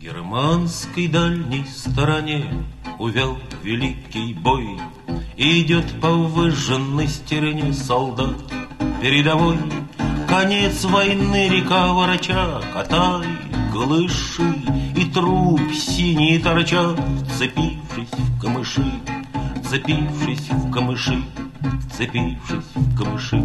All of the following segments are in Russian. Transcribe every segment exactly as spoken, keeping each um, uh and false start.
германской дальней стороне увел великий бой. Идет по выжженной стерне солдат передовой. Конец войны река вороча, катай, глыши, и труп синие торчат, вцепившись в камыши, вцепившись в камыши, вцепившись в камыши.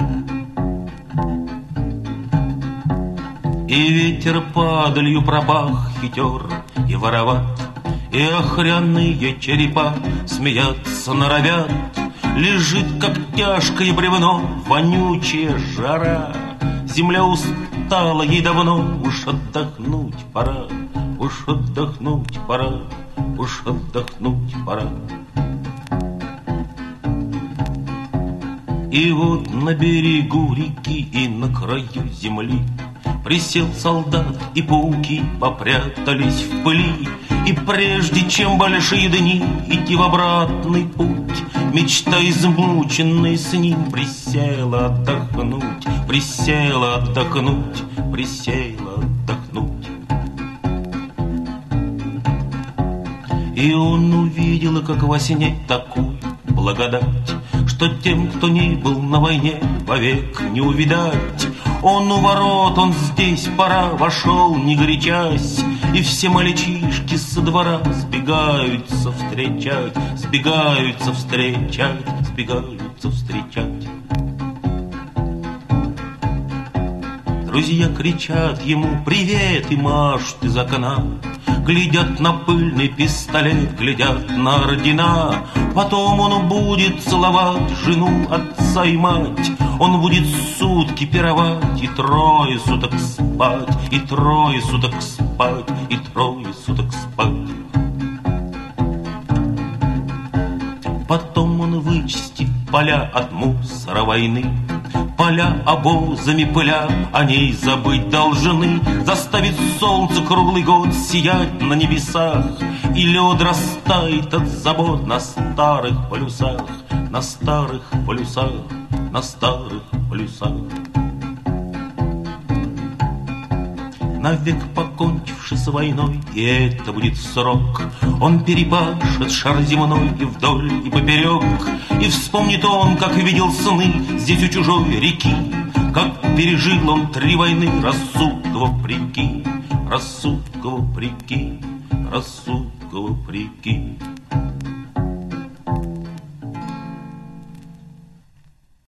И ветер падалью пропах хитер и вороват, и охряные черепа смеяться норовят. Лежит, как тяжкое бревно, вонючая жара. Земля устала, ей давно уж отдохнуть пора, уж отдохнуть пора, уж отдохнуть пора. И вот на берегу реки и на краю земли присел солдат, и пауки попрятались в пыли. И прежде чем большие дни идти в обратный путь, мечта, измученная с ним, присела отдохнуть, присела отдохнуть, присела отдохнуть. И он увидел, как во сне, такую благодать, что тем, кто не был на войне, вовек не увидать. Он у ворот, он здесь, пора, вошел, не горячась, и все мальчишки со двора сбегаются встречать, сбегаются встречать, сбегаются встречать. Друзья кричат ему привет и машут из окна, глядят на пыльный пистолет, глядят на ордена. Потом он будет целовать жену, отца и мать. Он будет сутки пировать и трое суток спать, и трое суток спать, и трое суток спать. Потом он вычистит поля от мусора войны, поля обозами пыля, о ней забыть должны. Заставит солнце круглый год сиять на небесах, и лед растает от забот на старых полюсах, на старых полюсах, на старых полюсах. Навек покончивши с войной, и это будет срок, он перепашет шар земной и вдоль, и поперек. И вспомнит он, как видел сны здесь у чужой реки, как пережил он три войны, рассудка вопреки, рассудка вопреки, рассудка вопреки.